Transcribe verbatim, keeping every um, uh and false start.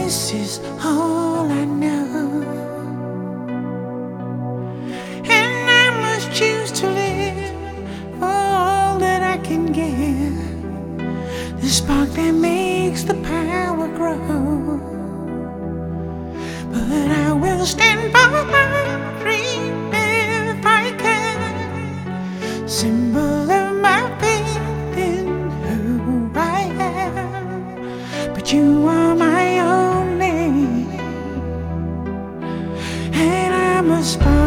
this is all I know, and I must choose to live for all that I can give, the spark that makes the power grow. But I will stand by my dream if I can, symbol of my faith in who I am. But you are my only, and I must find